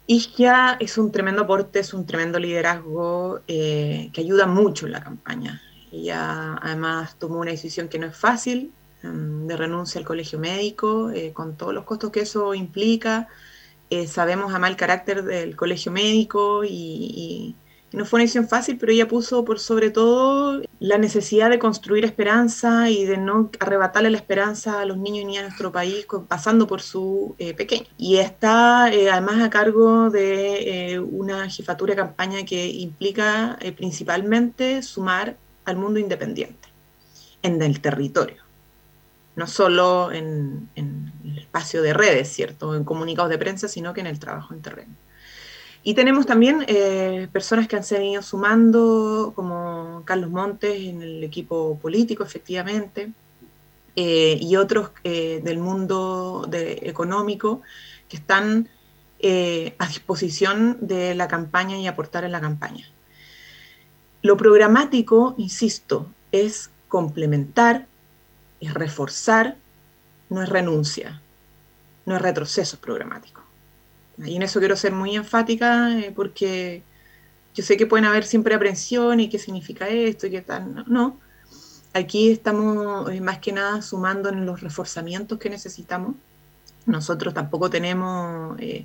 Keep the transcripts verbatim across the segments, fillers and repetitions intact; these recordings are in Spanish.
Isquia es un tremendo aporte, es un tremendo liderazgo eh, que ayuda mucho en la campaña. Ella además tomó una decisión que no es fácil, um, de renuncia al colegio médico, eh, con todos los costos que eso implica. Eh, sabemos además el carácter del colegio médico y, y, y no fue una decisión fácil, pero ella puso por sobre todo la necesidad de construir esperanza y de no arrebatarle la esperanza a los niños y niñas de nuestro país pasando por su eh, pequeño. Y está eh, además a cargo de eh, una jefatura de campaña que implica eh, principalmente sumar al mundo independiente en el territorio, no solo en, en, el espacio de redes, ¿cierto? En comunicados de prensa, sino que en el trabajo en terreno. Y tenemos también eh, personas que han seguido sumando, como Carlos Montes en el equipo político, efectivamente, eh, y otros eh, del mundo de, económico que están eh, a disposición de la campaña y aportar en la campaña. Lo programático, insisto, es complementar, es reforzar, no es renuncia, no es retroceso programático. Y en eso quiero ser muy enfática eh, porque yo sé que pueden haber siempre aprensión y qué significa esto y qué tal. No, no. Aquí estamos eh, más que nada sumando en los reforzamientos que necesitamos. Nosotros tampoco tenemos eh,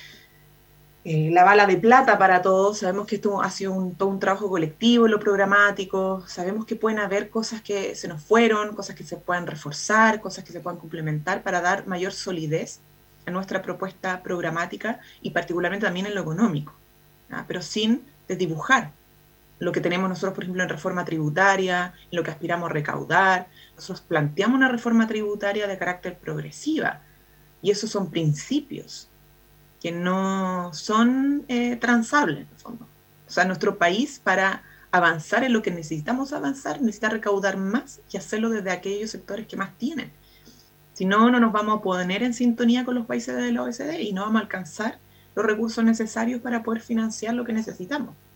eh, la bala de plata para todos. Sabemos que esto ha sido un, todo un trabajo colectivo en lo programático. Sabemos que pueden haber cosas que se nos fueron, cosas que se puedan reforzar, cosas que se puedan complementar para dar mayor solidez a nuestra propuesta programática y particularmente también en lo económico, ¿ah? Pero sin desdibujar lo que tenemos nosotros, por ejemplo, en reforma tributaria, en lo que aspiramos a recaudar. Nosotros planteamos una reforma tributaria de carácter progresiva y esos son principios que no son eh, transables, en el fondo. O sea, nuestro país, para avanzar en lo que necesitamos avanzar, necesita recaudar más y hacerlo desde aquellos sectores que más tienen. Si no, no nos vamos a poner en sintonía con los países de la O E C D y no vamos a alcanzar los recursos necesarios para poder financiar lo que necesitamos.